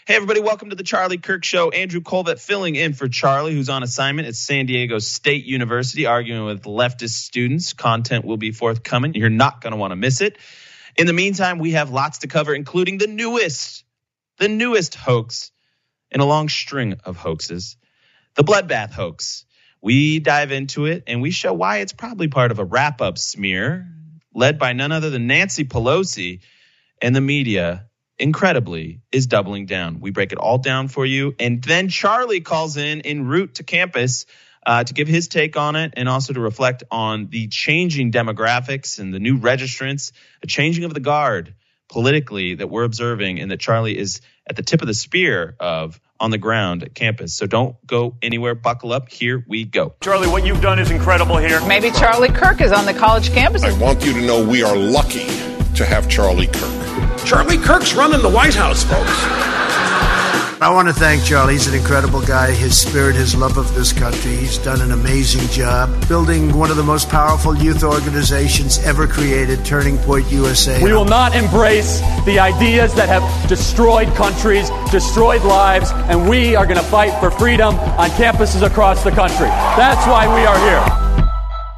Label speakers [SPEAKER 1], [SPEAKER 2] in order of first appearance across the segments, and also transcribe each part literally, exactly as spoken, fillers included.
[SPEAKER 1] Hey, everybody, welcome to the Charlie Kirk Show. Andrew Colvett filling in for Charlie, who's on assignment at San Diego State University, arguing with leftist students. Content will be forthcoming. You're not going to want to miss it. In the meantime, we have lots to cover, including the newest, the newest hoax in a long string of hoaxes, the bloodbath hoax. We dive into it, and we show why it's probably part of a wrap-up smear led by none other than Nancy Pelosi, and the media, incredibly, is doubling down. We break it all down for you. And then Charlie calls in en route to campus uh, to give his take on it and also to reflect on the changing demographics and the new registrants, a changing of the guard politically that we're observing and that Charlie is at the tip of the spear of on the ground at campus. So don't go anywhere. Buckle up. Here we go.
[SPEAKER 2] Charlie, what you've done is incredible here.
[SPEAKER 3] Maybe Charlie Kirk is on the college campus.
[SPEAKER 4] I want you to know we are lucky to have Charlie Kirk.
[SPEAKER 5] Charlie Kirk's running the White House, folks.
[SPEAKER 6] I want to thank Charlie. He's an incredible guy. His spirit, his love of this country. He's done an amazing job building one of the most powerful youth organizations ever created, Turning Point U S A.
[SPEAKER 2] We will not embrace the ideas that have destroyed countries, destroyed lives, and we are going to fight for freedom on campuses across the country. That's why we are here.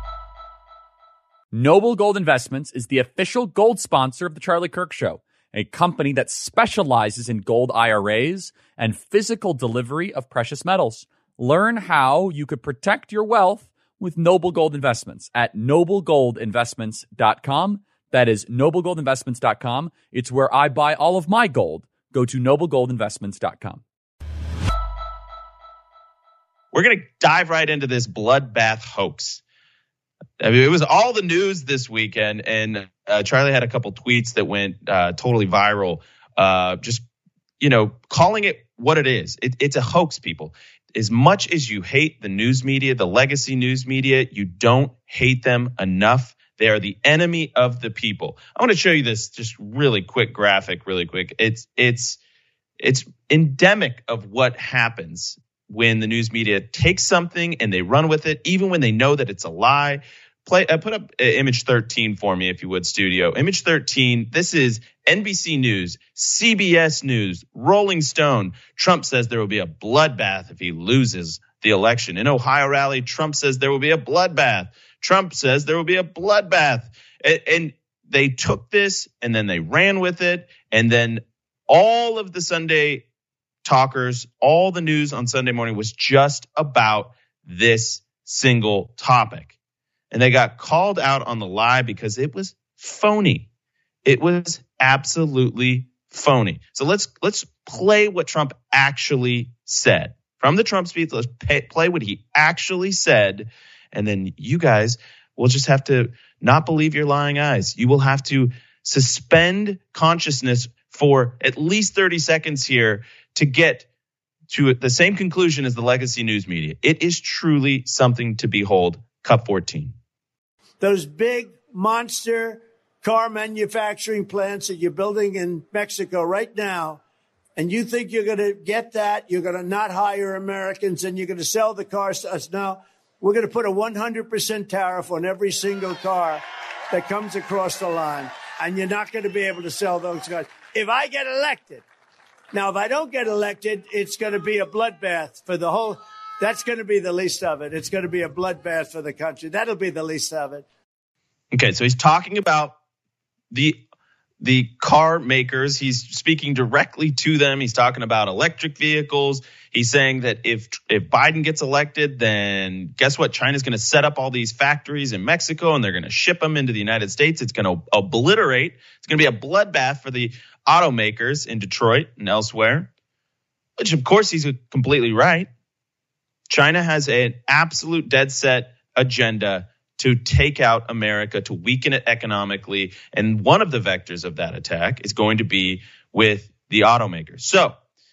[SPEAKER 7] Noble Gold Investments is the official gold sponsor of The Charlie Kirk Show, a company that specializes in gold I R As and physical delivery of precious metals. Learn how you could protect your wealth with Noble Gold Investments at noble gold investments dot com. That is noble gold investments dot com. It's where I buy all of my gold. Go to noble gold investments dot com.
[SPEAKER 1] We're going to dive right into this bloodbath hoax. I mean, it was all the news this weekend, and uh, Charlie had a couple tweets that went uh, totally viral, uh, just, you know, calling it what it is. It, it's a hoax, people. As much as you hate the news media, the legacy news media, you don't hate them enough. They are the enemy of the people. I want to show you this just really quick graphic, really quick. It's it's it's endemic of what happens when the news media takes something and they run with it, even when they know that it's a lie. Play, uh, put up uh, image thirteen for me, if you would, studio. Image thirteen, this is N B C News, C B S News, Rolling Stone. Trump says there will be a bloodbath if he loses the election. In Ohio rally, Trump says there will be a bloodbath. Trump says there will be a bloodbath. And, and they took this and then they ran with it. And then all of the Sunday talkers, all the news on Sunday morning was just about this single topic. And they got called out on the lie because it was phony. It was absolutely phony. So let's let's play what Trump actually said. From the Trump speech, let's pay, play what he actually said. And then you guys will just have to not believe your lying eyes. You will have to suspend consciousness for at least thirty seconds here to get to the same conclusion as the legacy news media. It is truly something to behold. Cup fourteen.
[SPEAKER 6] Those big monster car manufacturing plants that you're building in Mexico right now, and you think you're going to get that, you're going to not hire Americans, and you're going to sell the cars to us. Now, we're going to put a one hundred percent tariff on every single car that comes across the line, and you're not going to be able to sell those cars. If I get elected, now, if I don't get elected, it's going to be a bloodbath for the whole. That's going to be the least of it. It's going to be a bloodbath for the country. That'll be the least of it.
[SPEAKER 1] Okay, so he's talking about the the car makers. He's speaking directly to them. He's talking about electric vehicles. He's saying that if if Biden gets elected, then guess what? China's going to set up all these factories in Mexico, and they're going to ship them into the United States. It's going to obliterate. It's going to be a bloodbath for the automakers in Detroit and elsewhere, which, of course, he's completely right. China has an absolute dead set agenda to take out America, to weaken it economically. And one of the vectors of that attack is going to be with the automakers. So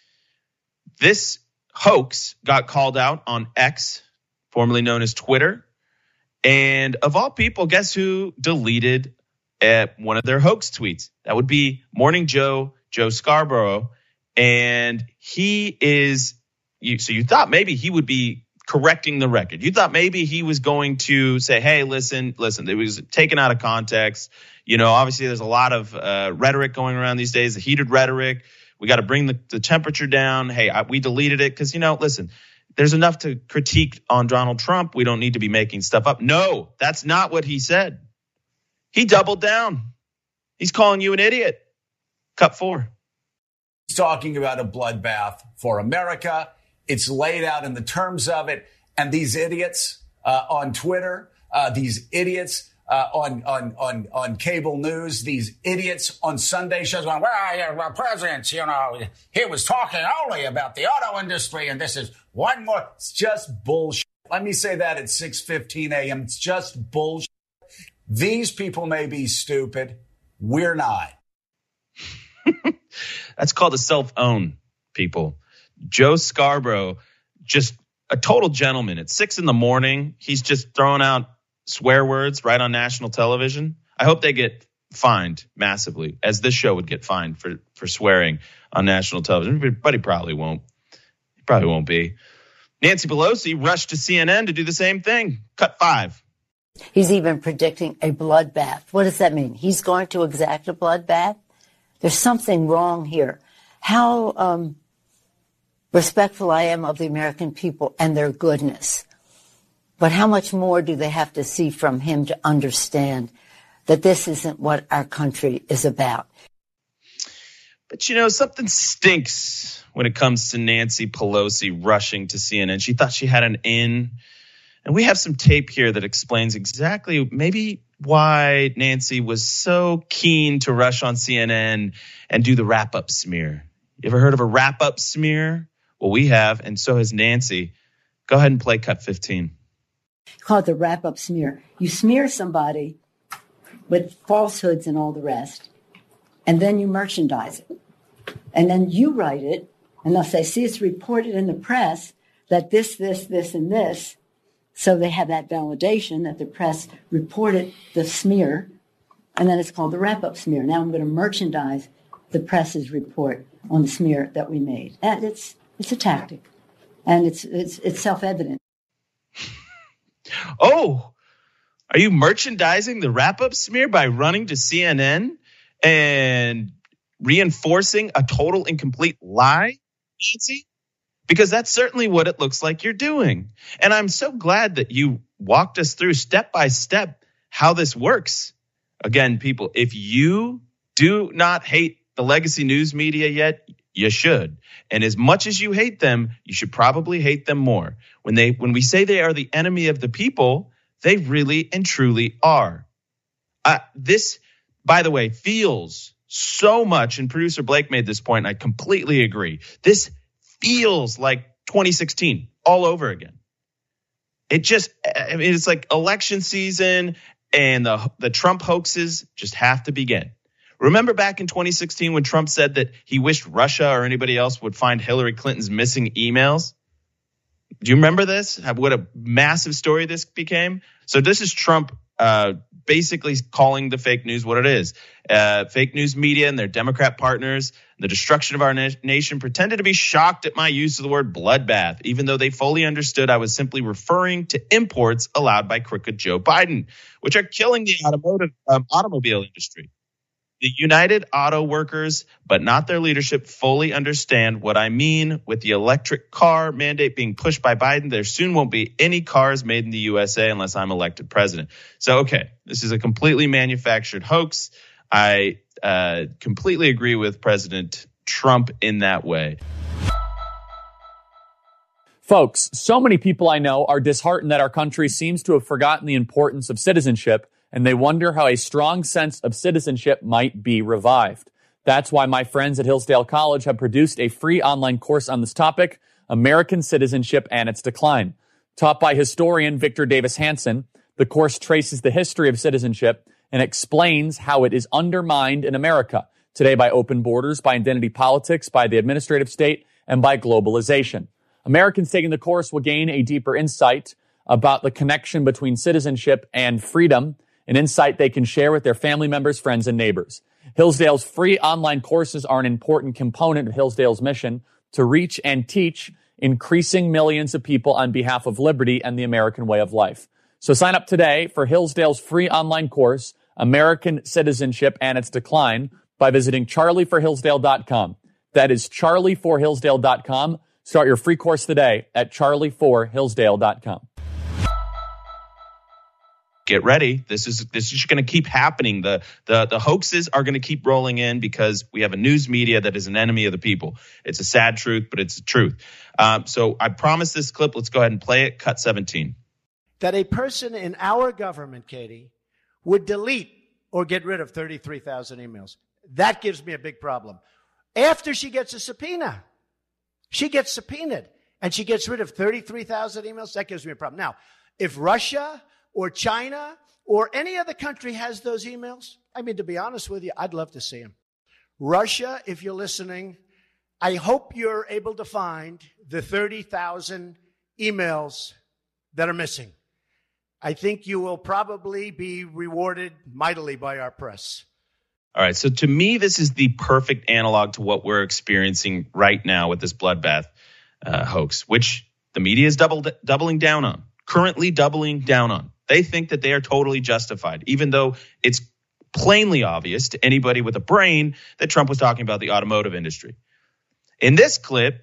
[SPEAKER 1] this hoax got called out on X, formerly known as Twitter. And of all people, guess who deleted uh, one of their hoax tweets? That would be Morning Joe, Joe Scarborough. And he is... You, so you thought maybe he would be correcting the record. You thought maybe he was going to say, hey, listen, listen, it was taken out of context. You know, obviously there's a lot of uh, rhetoric going around these days, the heated rhetoric We got to bring the, the temperature down. Hey, I, we deleted it because, you know, listen, there's enough to critique on Donald Trump. We don't need to be making stuff up. No, that's not what he said. He doubled down. He's calling you an idiot. Cut four.
[SPEAKER 8] He's talking about a bloodbath for America. It's laid out in the terms of it. And these idiots uh, on Twitter, uh, these idiots uh, on, on, on, on cable news, these idiots on Sunday shows going, well, yeah, well, presidents, you know, he was talking only about the auto industry. And this is one more. It's just bullshit. Let me say that at six fifteen a.m. It's just bullshit. These people may be stupid. We're not.
[SPEAKER 1] That's called a self-own, people. Joe Scarborough, just a total gentleman. At six in the morning, he's just throwing out swear words right on national television. I hope they get fined massively, as this show would get fined for, for swearing on national television. But he probably won't. He probably won't be. Nancy Pelosi rushed to C N N to do the same thing. Cut five.
[SPEAKER 9] He's even predicting a bloodbath. What does that mean? He's going to exact a bloodbath? There's something wrong here. How um, respectful I am of the American people and their goodness. But how much more do they have to see from him to understand that this isn't what our country is about?
[SPEAKER 1] But, you know, something stinks when it comes to Nancy Pelosi rushing to C N N. She thought she had an in. And we have some tape here that explains exactly maybe why Nancy was so keen to rush on C N N and do the wrap-up smear. You ever heard of a wrap-up smear? Well, we have, and so has Nancy. Go ahead and play cut fifteen.
[SPEAKER 9] Call it the wrap-up smear. You smear somebody with falsehoods and all the rest, and then you merchandise it. And then you write it, and they'll say, see, it's reported in the press that this, this, this, and this. So they have that validation that the press reported the smear, and then it's called the wrap-up smear. Now I'm going to merchandise the press's report on the smear that we made. And it's it's a tactic, and it's it's it's self-evident.
[SPEAKER 1] Oh, are you merchandising the wrap-up smear by running to C N N and reinforcing a total and complete lie, Nancy? Because that's certainly what it looks like you're doing. And I'm so glad that you walked us through step by step how this works. Again, people, if you do not hate the legacy news media yet, you should. And as much as you hate them, you should probably hate them more. When they, when we say they are the enemy of the people, they really and truly are. Uh, this, by the way, feels so much, and producer Blake made this point, and I completely agree. This feels like twenty sixteen all over again. It just, I mean, it's like election season and the the Trump hoaxes just have to begin. Remember back in twenty sixteen when Trump said that he wished Russia or anybody else would find Hillary Clinton's missing emails? Do you remember this? What a massive story this became. So this is Trump uh, basically calling the fake news what it is. Uh, fake news media and their Democrat partners, the destruction of our na- nation, pretended to be shocked at my use of the word bloodbath, even though they fully understood I was simply referring to imports allowed by crooked Joe Biden, which are killing the automotive um, automobile industry. The United Auto Workers, but not their leadership, fully understand what I mean with the electric car mandate being pushed by Biden. There soon won't be any cars made in the U S A unless I'm elected president. So, okay, this is a completely manufactured hoax. I uh, completely agree with President Trump in that way.
[SPEAKER 7] Folks, so many people I know are disheartened that our country seems to have forgotten the importance of citizenship, and they wonder how a strong sense of citizenship might be revived. That's why my friends at Hillsdale College have produced a free online course on this topic, American Citizenship and Its Decline. Taught by historian Victor Davis Hanson, the course traces the history of citizenship and explains how it is undermined in America today by open borders, by identity politics, by the administrative state, and by globalization. Americans taking the course will gain a deeper insight about the connection between citizenship and freedom, an insight they can share with their family members, friends, and neighbors. Hillsdale's free online courses are an important component of Hillsdale's mission to reach and teach increasing millions of people on behalf of liberty and the American way of life. So sign up today for Hillsdale's free online course, American Citizenship and Its Decline, by visiting charlie for hillsdale dot com. That is charlie for hillsdale dot com. Start your free course today at charlie for hillsdale dot com.
[SPEAKER 1] Get ready. This is this is going to keep happening. The, the the hoaxes are going to keep rolling in because we have a news media that is an enemy of the people. It's a sad truth, but it's the truth. Um, so I promised this clip. Let's go ahead and play it. Cut seventeen.
[SPEAKER 6] That a person in our government, Katie, would delete or get rid of thirty-three thousand emails. That gives me a big problem. After she gets a subpoena, she gets subpoenaed and she gets rid of thirty-three thousand emails. That gives me a problem. Now, if Russia or China or any other country has those emails, I mean, to be honest with you, I'd love to see them. Russia, if you're listening, I hope you're able to find the thirty thousand emails that are missing. I think you will probably be rewarded mightily by our press.
[SPEAKER 1] All right. So to me, this is the perfect analog to what we're experiencing right now with this bloodbath uh, hoax, which the media is doubled, doubling down on, currently doubling down on. They think that they are totally justified, even though it's plainly obvious to anybody with a brain that Trump was talking about the automotive industry. In this clip,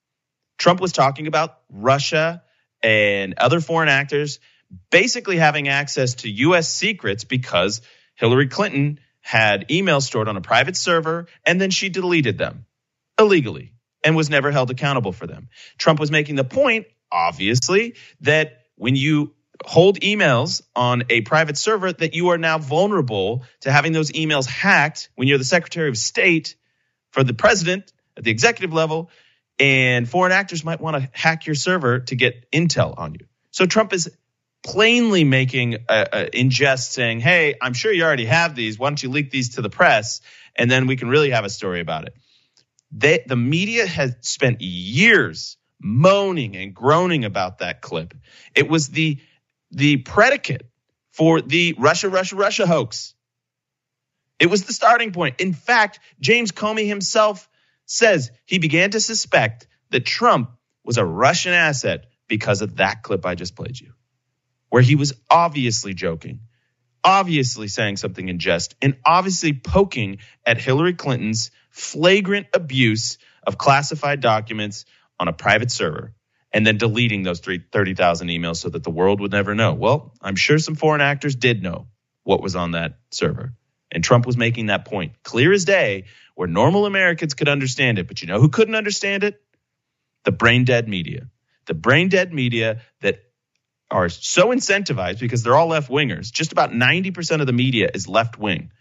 [SPEAKER 1] Trump was talking about Russia and other foreign actors basically having access to U S secrets because Hillary Clinton had emails stored on a private server and then she deleted them illegally and was never held accountable for them. Trump was making the point, obviously, that when you hold emails on a private server, that you are now vulnerable to having those emails hacked when you're the Secretary of State for the president at the executive level, and foreign actors might want to hack your server to get intel on you. So Trump is plainly making a, a, in jest saying, hey, I'm sure you already have these. Why don't you leak these to the press? And then we can really have a story about it. They, the media has spent years moaning and groaning about that clip. It was the, the predicate for the Russia, Russia, Russia hoax. It was the starting point. In fact, James Comey himself says he began to suspect that Trump was a Russian asset because of that clip I just played you, where he was obviously joking, obviously saying something in jest, and obviously poking at Hillary Clinton's flagrant abuse of classified documents on a private server and then deleting those thirty thousand emails so that the world would never know. Well, I'm sure some foreign actors did know what was on that server. And Trump was making that point clear as day where normal Americans could understand it. But you know who couldn't understand it? The brain dead media. The brain dead media that are so incentivized because they're all left wingers. Just about ninety percent of the media is left wing.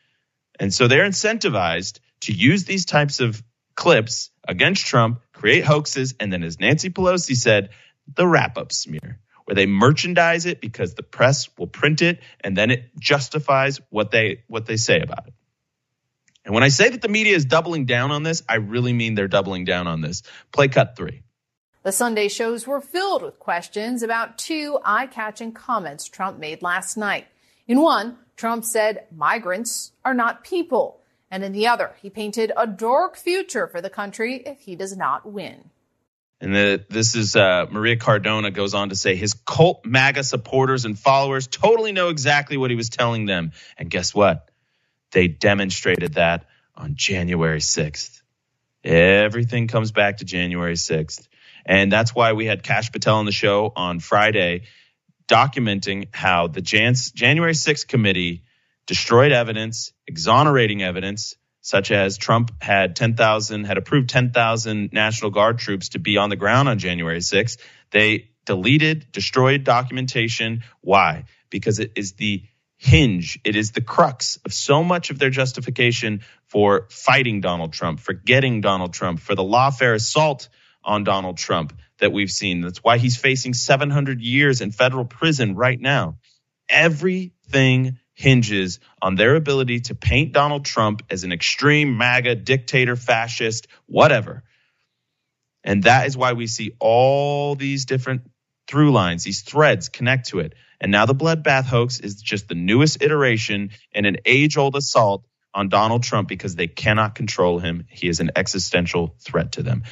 [SPEAKER 1] And so they're incentivized to use these types of clips against Trump, create hoaxes, and then, as Nancy Pelosi said, the wrap-up smear, where they merchandise it because the press will print it and then it justifies what they what they say about it. And when I say that the media is doubling down on this, I really mean they're doubling down on this. Play cut three.
[SPEAKER 3] The Sunday shows were filled with questions about two eye-catching comments Trump made last night. In one, Trump said migrants are not people. And in the other, he painted a dark future for the country if he does not win.
[SPEAKER 1] And the, this is uh, Maria Cardona goes on to say his cult MAGA supporters and followers totally know exactly what he was telling them. And guess what? They demonstrated that on January sixth. Everything comes back to January sixth. And that's why we had Kash Patel on the show on Friday documenting how the Jan- January sixth committee destroyed evidence, exonerating evidence, such as Trump had ten thousand, had approved ten thousand National Guard troops to be on the ground on January sixth. They deleted, destroyed documentation. Why? Because it is the hinge, it is the crux of so much of their justification for fighting Donald Trump, for getting Donald Trump, for the lawfare assault on Donald Trump that we've seen. That's why he's facing seven hundred years in federal prison right now. Everything hinges on their ability to paint Donald Trump as an extreme MAGA dictator, fascist, whatever. And that is why we see all these different through lines, these threads connect to it. And now the bloodbath hoax is just the newest iteration in an age-old assault on Donald Trump because they cannot control him. He is an existential threat to them.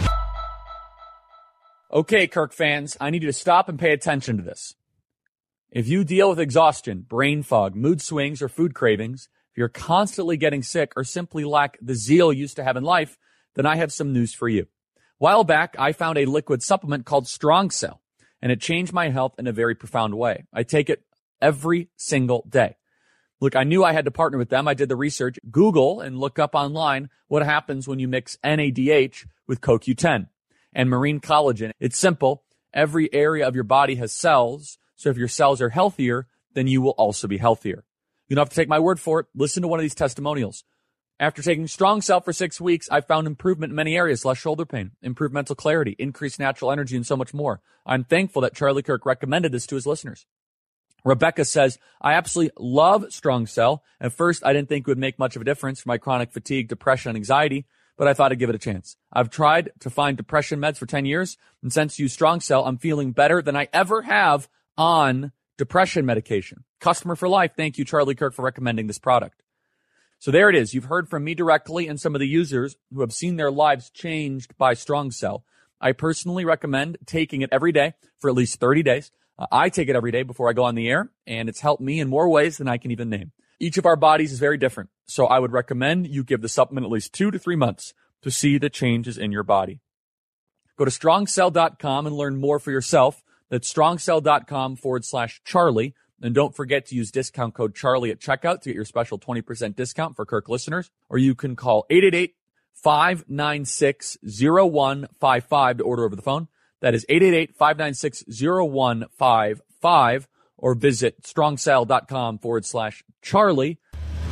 [SPEAKER 7] Okay, Kirk fans, I need you to stop and pay attention to this. If you deal with exhaustion, brain fog, mood swings, or food cravings, if you're constantly getting sick or simply lack the zeal you used to have in life, then I have some news for you. A while back, I found a liquid supplement called Strong Cell, and it changed my health in a very profound way. I take it every single day. Look, I knew I had to partner with them. I did the research, Google, and look up online what happens when you mix N A D H with C O Q ten and marine collagen. It's simple. Every area of your body has cells, so if your cells are healthier, then you will also be healthier. You don't have to take my word for it. Listen to one of these testimonials. After taking Strong Cell for six weeks, I found improvement in many areas, less shoulder pain, improved mental clarity, increased natural energy, and so much more. I'm thankful that Charlie Kirk recommended this to his listeners. Rebecca says, I absolutely love Strong Cell. At first, I didn't think it would make much of a difference for my chronic fatigue, depression, and anxiety, but I thought I'd give it a chance. I've tried to find depression meds for ten years, and since you use Strong Cell, I'm feeling better than I ever have on depression medication. Customer for life. Thank you, Charlie Kirk, for recommending this product. So there it is. You've heard from me directly and some of the users who have seen their lives changed by Strong Cell. I personally recommend taking it every day for at least thirty days. Uh, I take it every day before I go on the air, and it's helped me in more ways than I can even name. Each of our bodies is very different, so I would recommend you give the supplement at least two to three months to see the changes in your body. Go to strong cell dot com and learn more for yourself. That's strongcell.com forward slash Charlie. And don't forget to use discount code Charlie at checkout to get your special twenty percent discount for Kirk listeners. Or you can call eight eight eight, five nine six, zero one five five to order over the phone. That is eight eight eight, five nine six, zero one five five. Or visit strongcell.com forward slash Charlie.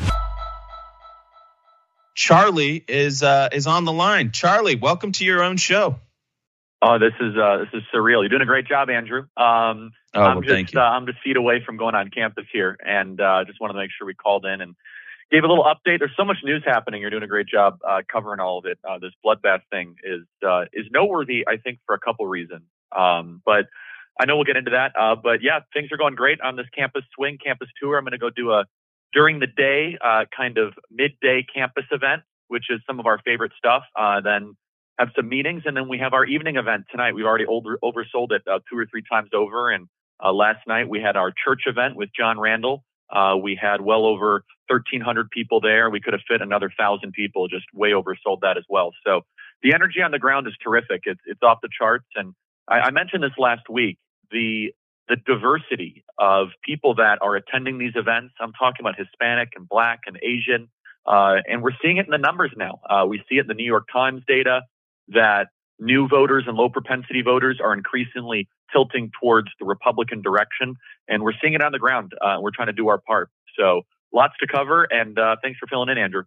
[SPEAKER 1] Charlie is uh, is on the line. Charlie, welcome to your own show.
[SPEAKER 10] Oh, this is uh, this is surreal. You're doing a great job, Andrew. Um,
[SPEAKER 1] oh,
[SPEAKER 10] I'm
[SPEAKER 1] well,
[SPEAKER 10] just
[SPEAKER 1] thank you.
[SPEAKER 10] Uh, I'm just feet away from going on campus here, and uh, just wanted to make sure we called in and gave a little update. There's so much news happening. You're doing a great job uh, covering all of it. Uh, this bloodbath thing is uh, is noteworthy, I think, for a couple reasons. Um, but I know we'll get into that. Uh, but yeah, things are going great on this campus swing, campus tour. I'm going to go do a during the day uh, kind of midday campus event, which is some of our favorite stuff. Uh, then have some meetings, and then we have our evening event tonight. We've already over, oversold it uh, two or three times over. And uh, last night we had our church event with John Randall. Uh, we had well over thirteen hundred people there. We could have fit another thousand people, just way oversold that as well. So the energy on the ground is terrific. It's it's off the charts. And I, I mentioned this last week, the the diversity of people that are attending these events. I'm talking about Hispanic and Black and Asian. Uh, and we're seeing it in the numbers now. Uh, we see it in the New York Times data that new voters and low propensity voters are increasingly tilting towards the Republican direction. And we're seeing it on the ground. Uh, we're trying to do our part. So lots to cover. And uh, thanks for filling in, Andrew.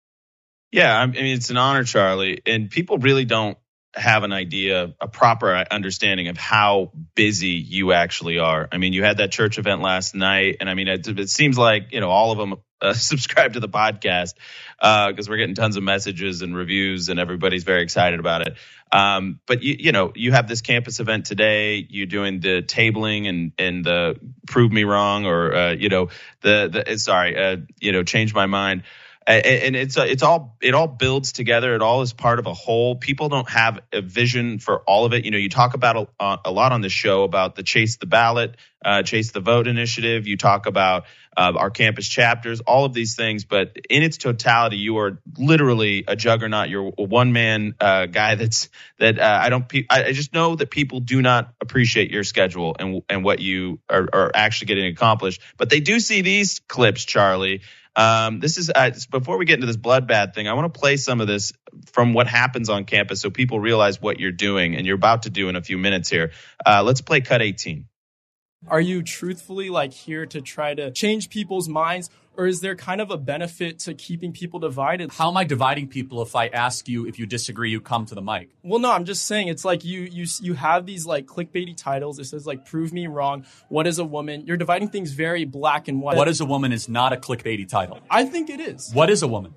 [SPEAKER 1] Yeah, I mean, it's an honor, Charlie. And people really don't have an idea, a proper understanding of how busy you actually are. I mean, you had that church event last night. And I mean, it, it seems like, you know, all of them uh, subscribe to the podcast because uh, we're getting tons of messages and reviews and everybody's very excited about it. Um, but, you, you know, you have this campus event today. You're doing the tabling and, and the prove me wrong or, uh, you know, the, the sorry, uh, you know, change my mind. And it's it's all it all builds together. It all is part of a whole. People don't have a vision for all of it. You know, you talk about a, a lot on this show about the Chase the Ballot, uh, Chase the Vote initiative. You talk about uh, our campus chapters, all of these things. But in its totality, you are literally a juggernaut. You're a one man uh, guy. That's that uh, I don't. I just know that people do not appreciate your schedule and and what you are, are actually getting accomplished. But they do see these clips, Charlie. Um, this is uh, before we get into this bloodbath thing, I want to play some of this from what happens on campus so people realize what you're doing and you're about to do in a few minutes here. Uh, let's play cut eighteen.
[SPEAKER 11] Are you truthfully like here to try to change people's minds, or is there kind of a benefit to keeping people divided?
[SPEAKER 7] How am I dividing people if I ask you if you disagree, you come to the mic?
[SPEAKER 11] Well, no, I'm just saying it's like you you you have these like clickbaity titles. It says like prove me wrong. What is a woman? You're dividing things very black and white.
[SPEAKER 7] What is a woman is not a clickbaity title.
[SPEAKER 11] I think it is.
[SPEAKER 7] What is a woman?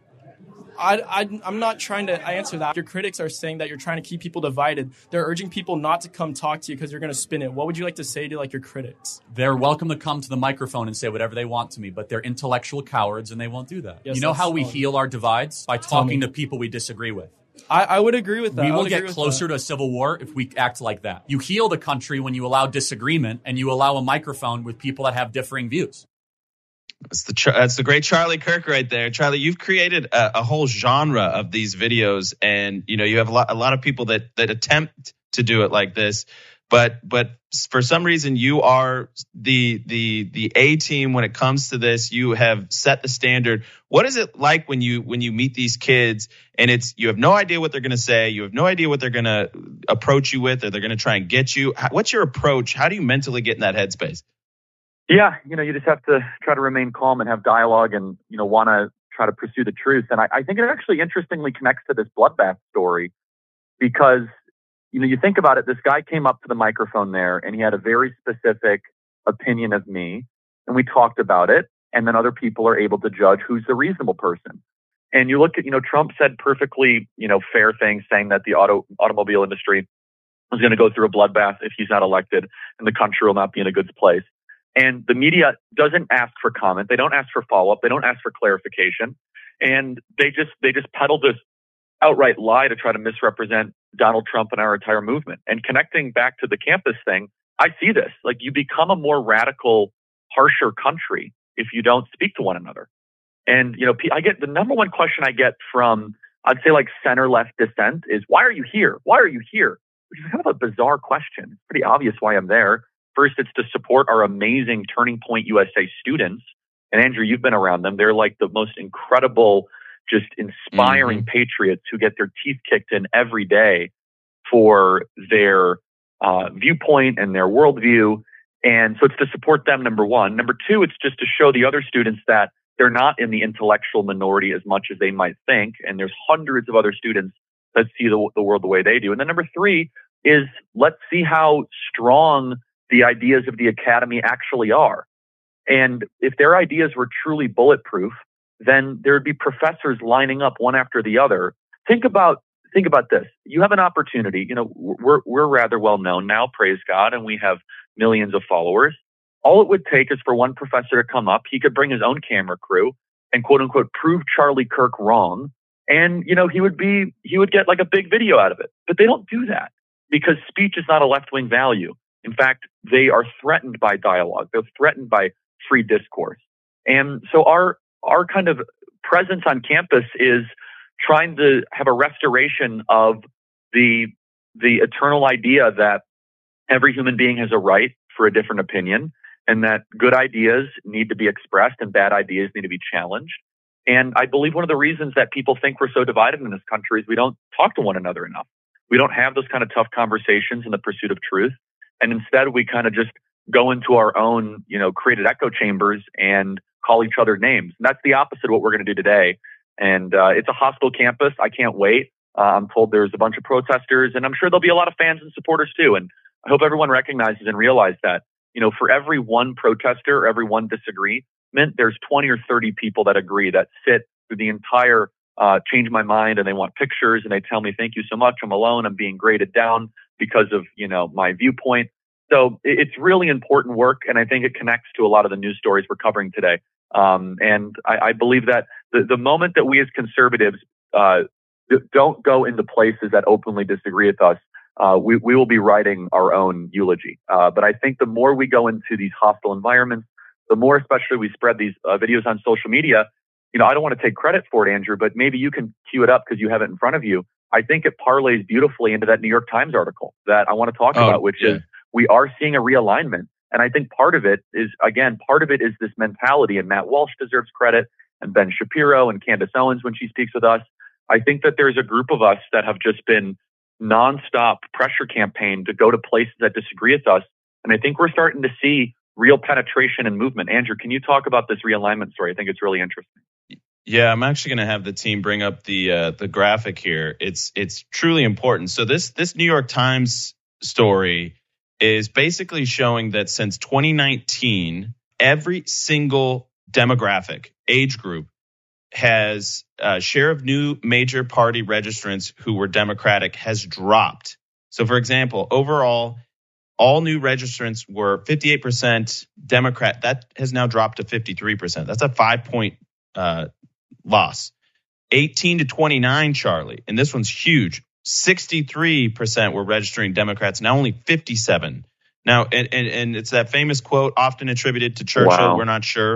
[SPEAKER 11] I, I, I'm not trying to answer that. Your critics are saying that you're trying to keep people divided. They're urging people not to come talk to you because you're going to spin it. What would you like to say to like your critics?
[SPEAKER 7] They're welcome to come to the microphone and say whatever they want to me, but they're intellectual cowards and they won't do that. Yes, you know how we heal our divides? By talking to people we disagree with.
[SPEAKER 11] I, I would agree with that.
[SPEAKER 7] We will get closer to a civil war if we act like that. You heal the country when you allow disagreement and you allow a microphone with people that have differing views.
[SPEAKER 1] That's the that's the great Charlie Kirk right there. Charlie, you've created a, a whole genre of these videos, and you know you have a lot a lot of people that that attempt to do it like this, but but for some reason you are the the the A team when it comes to this. You have set the standard. What is it like when you when you meet these kids and it's you have no idea what they're going to say, you have no idea what they're going to approach you with, or they're going to try and get you? What's your approach? How do you mentally get in that headspace?
[SPEAKER 10] Yeah, you know, you just have to try to remain calm and have dialogue and, you know, want to try to pursue the truth. And I, I think it actually interestingly connects to this bloodbath story because, you know, you think about it, this guy came up to the microphone there and he had a very specific opinion of me and we talked about it. And then other people are able to judge who's the reasonable person. And you look at, you know, Trump said perfectly, you know, fair things, saying that the auto automobile industry is going to go through a bloodbath if he's not elected and the country will not be in a good place. And the media doesn't ask for comment. They don't ask for follow-up. They don't ask for clarification. And they just they just peddle this outright lie to try to misrepresent Donald Trump and our entire movement. And connecting back to the campus thing, I see this. Like, you become a more radical, harsher country if you don't speak to one another. And, you know, I get the number one question I get from, I'd say, like center-left dissent is, why are you here? Why are you here? Which is kind of a bizarre question. It's pretty obvious why I'm there. First, it's to support our amazing Turning Point U S A students. And Andrew, you've been around them. They're like the most incredible, just inspiring mm-hmm. patriots who get their teeth kicked in every day for their uh, viewpoint and their worldview. And so it's to support them, number one. Number two, it's just to show the other students that they're not in the intellectual minority as much as they might think. And there's hundreds of other students that see the, the world the way they do. And then number three is, let's see how strong the ideas of the academy actually are. And if their ideas were truly bulletproof, then there would be professors lining up one after the other. Think about think about this. You have an opportunity. You know, we're we're rather well known now, praise God, and we have millions of followers. All it would take is for one professor to come up. He could bring his own camera crew and quote unquote prove Charlie Kirk wrong. And, you know, he would be he would get like a big video out of it. But they don't do that because speech is not a left-wing value. In fact, they are threatened by dialogue. They're threatened by free discourse. And so our our kind of presence on campus is trying to have a restoration of the the eternal idea that every human being has a right for a different opinion, and that good ideas need to be expressed and bad ideas need to be challenged. And I believe one of the reasons that people think we're so divided in this country is we don't talk to one another enough. We don't have those kind of tough conversations in the pursuit of truth. And instead, we kind of just go into our own, you know, created echo chambers and call each other names. And that's the opposite of what we're going to do today. And uh, it's a hostile campus. I can't wait. Uh, I'm told there's a bunch of protesters, and I'm sure there'll be a lot of fans and supporters too. And I hope everyone recognizes and realizes that, you know, for every one protester or every one disagreement, there's twenty or thirty people that agree, that sit through the entire uh, change my mind, and they want pictures, and they tell me, thank you so much. I'm alone. I'm being graded down because of, you know, my viewpoint. So it's really important work, and I think it connects to a lot of the news stories we're covering today. Um, and I, I believe that the, the moment that we as conservatives uh, don't go into places that openly disagree with us, uh, we, we will be writing our own eulogy. Uh, but I think the more we go into these hostile environments, the more especially we spread these uh, videos on social media. You know, I don't want to take credit for it, Andrew, but maybe you can cue it up because you have it in front of you. I think it parlays beautifully into that New York Times article that I want to talk oh, about, which yeah. is we are seeing a realignment. And I think part of it is, again, part of it is this mentality, and Matt Walsh deserves credit, and Ben Shapiro and Candace Owens when she speaks with us. I think that there's a group of us that have just been nonstop pressure campaign to go to places that disagree with us. And I think we're starting to see real penetration and movement. Andrew, can you talk about this realignment story? I think it's really interesting.
[SPEAKER 1] Yeah, I'm actually going to have the team bring up the uh, the graphic here. It's it's truly important. So this this New York Times story is basically showing that since twenty nineteen, every single demographic, age group, has a share of new major party registrants who were Democratic has dropped. So, for example, overall, all new registrants were fifty-eight percent Democrat. That has now dropped to fifty-three percent. That's a five-point uh, loss. eighteen to twenty-nine, Charlie, and this one's huge. sixty-three percent were registering Democrats, now only fifty-seven. Now, and, and, and it's that famous quote often attributed to Churchill, wow. We're not sure.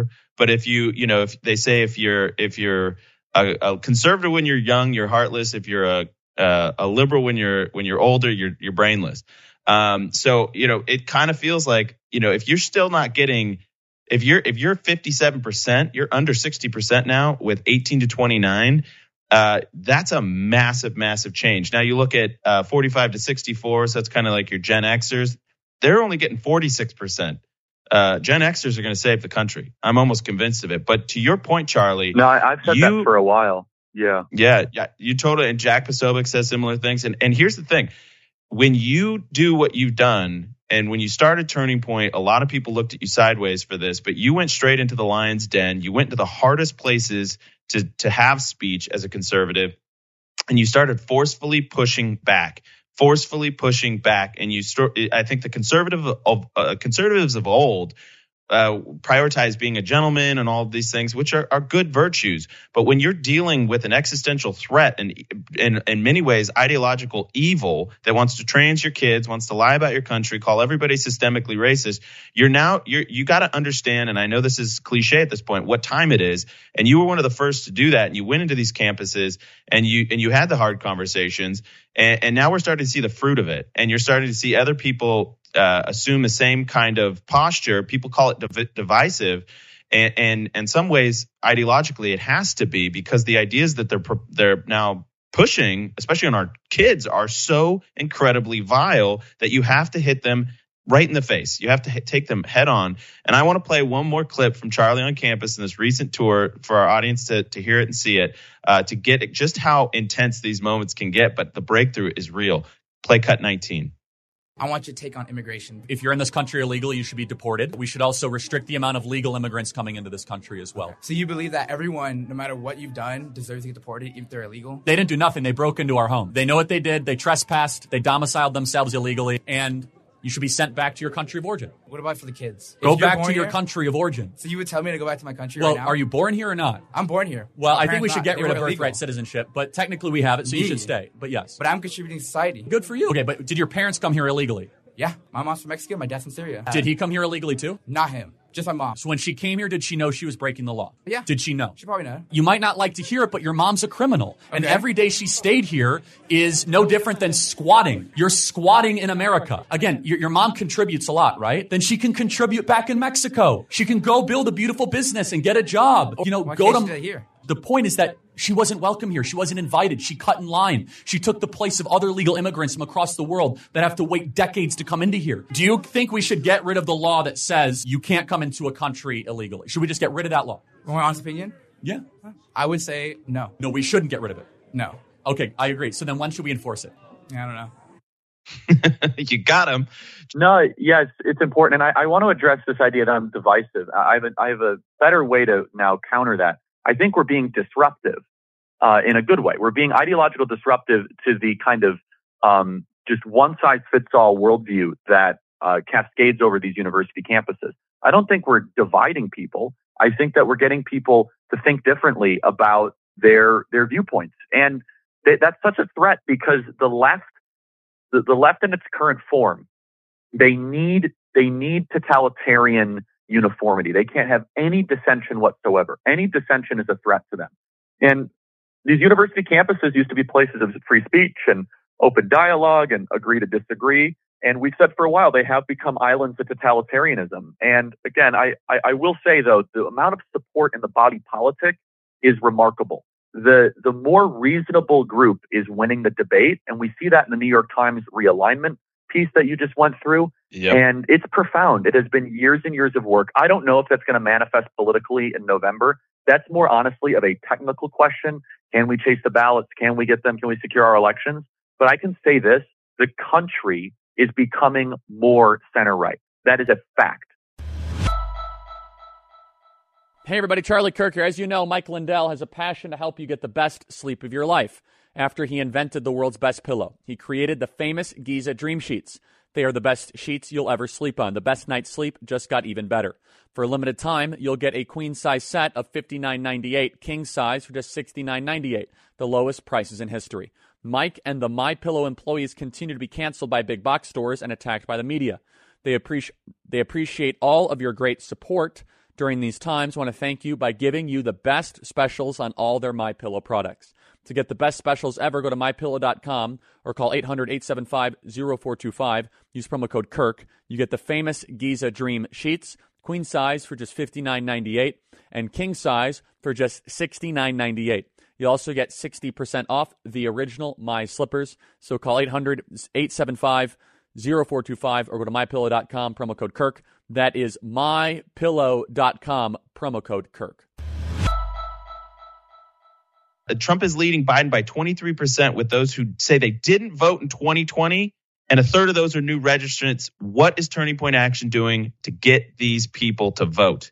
[SPEAKER 1] But if you, you know, if they say if you're if you're a, a conservative when you're young, you're heartless. If you're a a, a liberal when you're when you're older, you're you're brainless. Um, so you know, it kind of feels like, you know, if you're still not getting, if you're if you're fifty-seven percent, you're under sixty percent now with eighteen to twenty-nine. Uh, that's a massive, massive change. Now you look at uh, forty-five to sixty-four, so that's kind of like your Gen Xers. They're only getting forty-six percent. Uh, Gen Xers are going to save the country. I'm almost convinced of it. But to your point, Charlie.
[SPEAKER 10] No, I, I've said
[SPEAKER 1] you,
[SPEAKER 10] that for a while. Yeah.
[SPEAKER 1] Yeah. Yeah. You totally. And Jack Posobiec says similar things. And, and here's the thing. When you do what you've done, and when you started Turning Point, a lot of people looked at you sideways for this, but you went straight into the lion's den. You went to the hardest places to, to have speech as a conservative, and you started forcefully pushing back, forcefully pushing back. And you, st- I think the conservative of uh, conservatives of old uh, prioritize being a gentleman and all of these things, which are, are good virtues. But when you're dealing with an existential threat and in, in many ways ideological evil that wants to trans your kids, wants to lie about your country, call everybody systemically racist, you're now you're you got to understand. And I know this is cliche at this point, what time it is. And you were one of the first to do that. And you went into these campuses and you and you had the hard conversations. And, and now we're starting to see the fruit of it. And you're starting to see other people Uh, assume the same kind of posture. People call it div- divisive, and, and in some ways, ideologically, it has to be, because the ideas that they're they're now pushing, especially on our kids, are so incredibly vile that you have to hit them right in the face. You have to hit, take them head on. And I want to play one more clip from Charlie on campus in this recent tour for our audience to to hear it and see it, uh, to get it, just how intense these moments can get. But the breakthrough is real. Play cut nineteen.
[SPEAKER 12] I want your take on immigration.
[SPEAKER 7] If you're in this country illegally, you should be deported. We should also restrict the amount of legal immigrants coming into this country as well.
[SPEAKER 12] So you believe that everyone, no matter what you've done, deserves to get deported if they're illegal?
[SPEAKER 7] They didn't do nothing. They broke into our home. They know what they did. They trespassed. They domiciled themselves illegally. And you should be sent back to your country of origin.
[SPEAKER 12] What about for the kids?
[SPEAKER 7] Go back to your country of origin.
[SPEAKER 12] So you would tell me to go back to my country
[SPEAKER 7] well,
[SPEAKER 12] right now?
[SPEAKER 7] are you born here or not?
[SPEAKER 12] I'm born here.
[SPEAKER 7] Well,
[SPEAKER 12] My
[SPEAKER 7] I think we
[SPEAKER 12] parents
[SPEAKER 7] should
[SPEAKER 12] not.
[SPEAKER 7] get
[SPEAKER 12] They
[SPEAKER 7] rid of
[SPEAKER 12] were
[SPEAKER 7] birthright
[SPEAKER 12] illegal.
[SPEAKER 7] citizenship, but technically we have it, so you
[SPEAKER 12] Me.
[SPEAKER 7] should stay. But yes.
[SPEAKER 12] But I'm contributing to society.
[SPEAKER 7] Good for you. Okay, but did your parents come here illegally?
[SPEAKER 12] Yeah, my mom's from Mexico, my dad's from Syria.
[SPEAKER 7] Did he come here illegally too?
[SPEAKER 12] Not him, just my mom.
[SPEAKER 7] So when she came here, did she know she was breaking the law?
[SPEAKER 12] Yeah.
[SPEAKER 7] Did she know?
[SPEAKER 12] She probably know.
[SPEAKER 7] You might not like to hear it, but your mom's a criminal. And
[SPEAKER 12] Okay.
[SPEAKER 7] every day she stayed here is no different than squatting. You're squatting in America. Again, your, your mom contributes a lot, right? Then she can contribute back in Mexico. She can go build a beautiful business and get a job. You know,
[SPEAKER 12] Why
[SPEAKER 7] go
[SPEAKER 12] can't
[SPEAKER 7] to
[SPEAKER 12] she do that here?
[SPEAKER 7] The point is that she wasn't welcome here. She wasn't invited. She cut in line. She took the place of other legal immigrants from across the world that have to wait decades to come into here. Do you think we should get rid of the law that says you can't come into a country illegally? Should we just get rid of that law?
[SPEAKER 12] My honest opinion?
[SPEAKER 7] Yeah.
[SPEAKER 12] I would say no.
[SPEAKER 7] No, we shouldn't get rid of it.
[SPEAKER 12] No.
[SPEAKER 7] Okay, I agree. So then when should we enforce it?
[SPEAKER 12] I don't know.
[SPEAKER 1] You got him.
[SPEAKER 10] No, yeah, it's, it's important. And I, I want to address this idea that I'm divisive. I have, a, I have a better way to now counter that. I think we're being disruptive uh, in a good way. We're being ideological disruptive to the kind of um, just one-size-fits-all worldview that uh, cascades over these university campuses. I don't think we're dividing people. I think that we're getting people to think differently about their their viewpoints. And th- that's such a threat because the left, the, the left in its current form, they need they need totalitarian uniformity. They can't have any dissension whatsoever. Any dissension is a threat to them. And these university campuses used to be places of free speech and open dialogue and agree to disagree. And we've said for a while, they have become islands of totalitarianism. And again, I, I, I will say, though, the amount of support in the body politic is remarkable. The, the more reasonable group is winning the debate. And we see that in the New York Times realignment piece that you just went through.
[SPEAKER 1] Yep.
[SPEAKER 10] And it's profound. It has been years and years of work. I don't know if that's going to manifest politically in November. That's more honestly of a technical question. Can we chase the ballots? Can we get them? Can we secure our elections? But I can say this, the country is becoming more center-right. That is a fact.
[SPEAKER 7] Hey everybody, Charlie Kirk here. As you know, Mike Lindell has a passion to help you get the best sleep of your life. After he invented the world's best pillow, he created the famous Giza Dream Sheets. They are the best sheets you'll ever sleep on. The best night's sleep just got even better. For a limited time, you'll get a queen-size set of fifty-nine ninety-eight, king size for just sixty-nine ninety-eight, the lowest prices in history. Mike and the MyPillow employees continue to be canceled by big box stores and attacked by the media. They appreciate they appreciate all of your great support, During these times, I want to thank you by giving you the best specials on all their MyPillow products. To get the best specials ever, go to my pillow dot com or call eight hundred, eight seven five, zero four two five. Use promo code Kirk. You get the famous Giza Dream sheets, queen size for just fifty-nine ninety-eight, and king size for just sixty-nine ninety-eight. You also get sixty percent off the original My Slippers. So call eight hundred, eight seven five, zero four two five or go to my pillow dot com, promo code Kirk. That is my pillow dot com, promo code Kirk.
[SPEAKER 1] Trump is leading Biden by twenty-three percent with those who say they didn't vote in twenty twenty, and a third of those are new registrants. What is Turning Point Action doing to get these people to vote?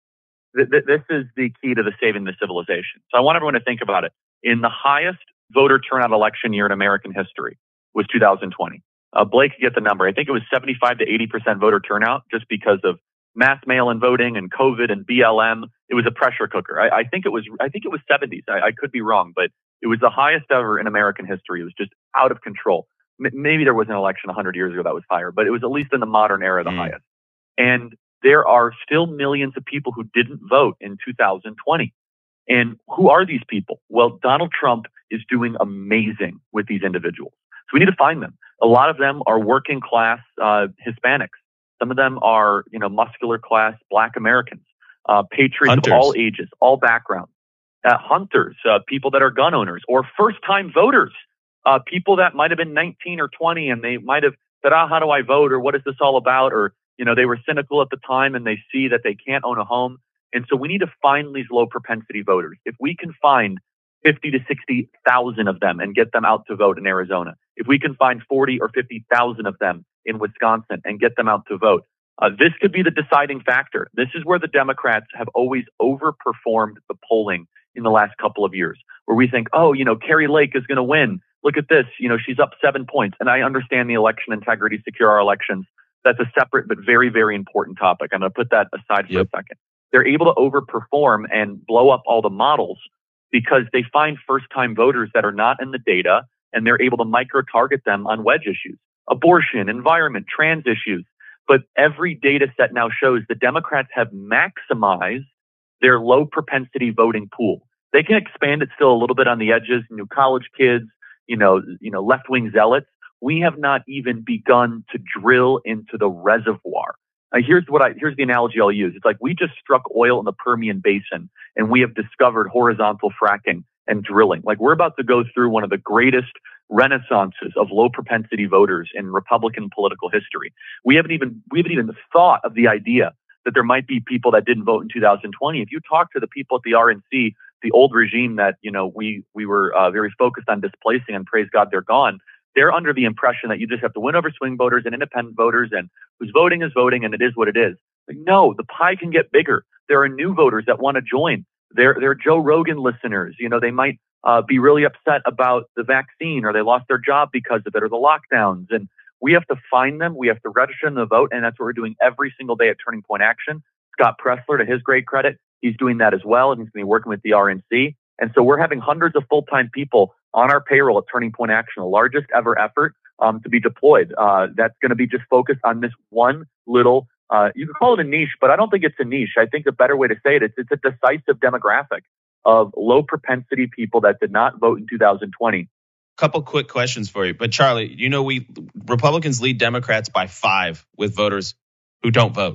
[SPEAKER 10] This is the key to the saving the civilization. So I want everyone to think about it. In the highest voter turnout election year in American history was two thousand twenty. Uh, Blake could get the number. I think it was seventy-five to eighty percent voter turnout just because of mass mail-in voting and COVID and B L M. It was a pressure cooker. I, I think it was. I think it was seventies. I, I could be wrong, but it was the highest ever in American history. It was just out of control. M- maybe there was an election one hundred years ago that was higher, but it was at least in the modern era the mm. highest. And there are still millions of people who didn't vote in two thousand twenty. And who are these people? Well, Donald Trump is doing amazing with these individuals. So we need to find them. A lot of them are working class uh, Hispanics. Some of them are, you know, muscular class Black Americans, uh, patriots hunters. Of all ages, all backgrounds, uh, hunters, uh, people that are gun owners or first time voters, uh, people that might have been nineteen or twenty and they might have said, ah, how do I vote? Or what is this all about? Or, you know, they were cynical at the time and they see that they can't own a home. And so we need to find these low propensity voters. If we can find fifty to sixty thousand of them and get them out to vote in Arizona, if we can find forty or fifty thousand of them in Wisconsin and get them out to vote, uh, this could be the deciding factor. This is where the Democrats have always overperformed the polling in the last couple of years, where we think, oh, you know, Carrie Lake is going to win. Look at this. You know, she's up seven points. And I understand the election integrity, secure our elections. That's a separate but very, very important topic. I'm going to put that aside for yep. a second. They're able to overperform and blow up all the models because they find first-time voters that are not in the data, and they're able to micro-target them on wedge issues, abortion, environment, trans issues. But every data set now shows the Democrats have maximized their low-propensity voting pool. They can expand it still a little bit on the edges, new college kids, you know, you know, left-wing zealots. We have not even begun to drill into the reservoir. Uh, here's what I, here's the analogy I'll use. It's like we just struck oil in the Permian Basin and we have discovered horizontal fracking and drilling. Like we're about to go through one of the greatest renaissances of low propensity voters in Republican political history. We haven't even, we haven't even thought of the idea that there might be people that didn't vote in two thousand twenty. If you talk to the people at the R N C, the old regime that, you know, we, we were uh, very focused on displacing, and praise God, they're gone. They're under the impression that you just have to win over swing voters and independent voters, and who's voting is voting, and it is what it is. Like, no, the pie can get bigger. There are new voters that want to join. They're, they're Joe Rogan listeners. You know, they might uh, be really upset about the vaccine, or they lost their job because of it, or the lockdowns. And we have to find them. We have to register them to vote, and that's what we're doing every single day at Turning Point Action. Scott Pressler, to his great credit, he's doing that as well, and he's going to be working with the R N C. And so we're having hundreds of full-time people on our payroll at Turning Point Action, the largest ever effort um, to be deployed. Uh, that's going to be just focused on this one little, uh, you could call it a niche, but I don't think it's a niche. I think the better way to say it is it's a decisive demographic of low propensity people that did not vote in two thousand twenty.
[SPEAKER 1] Couple quick questions for you. But Charlie, you know, we Republicans lead Democrats by five with voters who don't vote.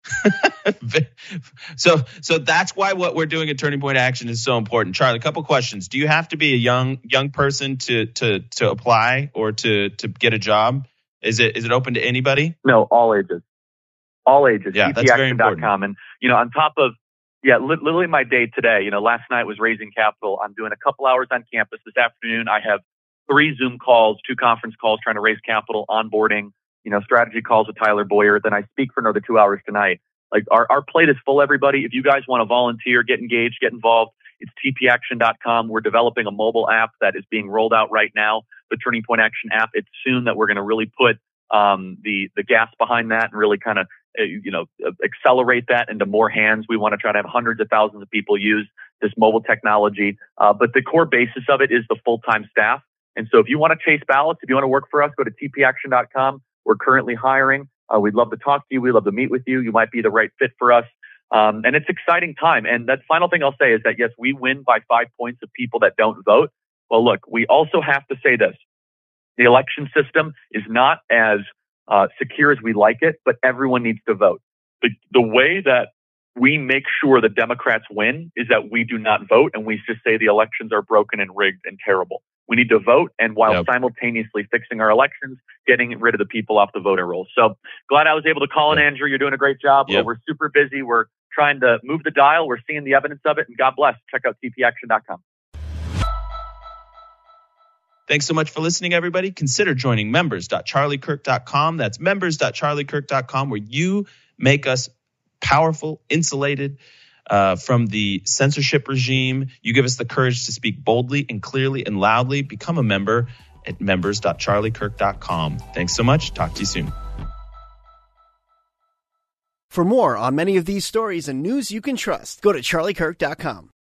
[SPEAKER 1] so so that's why what we're doing at Turning Point Action is so important. Charlie, a couple questions. Do you have to be a young young person to to to apply or to to get a job? Is it is it open to anybody?
[SPEAKER 10] No, all ages. All ages.
[SPEAKER 1] Yeah, that's very important.
[SPEAKER 10] And, you know, on top of, yeah, li- literally my day today, you know, last night was raising capital. I'm doing a couple hours on campus. This afternoon, I have three Zoom calls, two conference calls trying to raise capital, onboarding, you know, strategy calls with Tyler Boyer. Then I speak for another two hours tonight. Like our, our plate is full, everybody. If you guys want to volunteer, get engaged, get involved, it's T P action dot com. We're developing a mobile app that is being rolled out right now, the Turning Point Action app. It's soon that we're going to really put um, the the gas behind that and really kind of, uh, you know, accelerate that into more hands. We want to try to have hundreds of thousands of people use this mobile technology. Uh, but the core basis of it is the full-time staff. And so if you want to chase ballots, if you want to work for us, go to T P action dot com. We're currently hiring. Uh, we'd love to talk to you. We'd love to meet with you. You might be the right fit for us. Um, and it's exciting time. And that final thing I'll say is that, yes, we win by five points of people that don't vote. Well, look, we also have to say this. The election system is not as uh, secure as we like it, but everyone needs to vote. The, the way that we make sure the Democrats win is that we do not vote and we just say the elections are broken and rigged and terrible. We need to vote, and while yep. simultaneously fixing our elections, getting rid of the people off the voter rolls. So glad I was able to call in, Andrew. You're doing a great job. Yep. We're super busy. We're trying to move the dial. We're seeing the evidence of it, and God bless. Check out T P action dot com.
[SPEAKER 1] Thanks so much for listening, everybody. Consider joining members dot charlie kirk dot com. That's members dot charlie kirk dot com, where you make us powerful, insulated uh, from the censorship regime. You give us the courage to speak boldly and clearly and loudly. Become a member at members dot charlie kirk dot com. Thanks so much. Talk to you soon.
[SPEAKER 13] For more on many of these stories and news you can trust, go to charlie kirk dot com.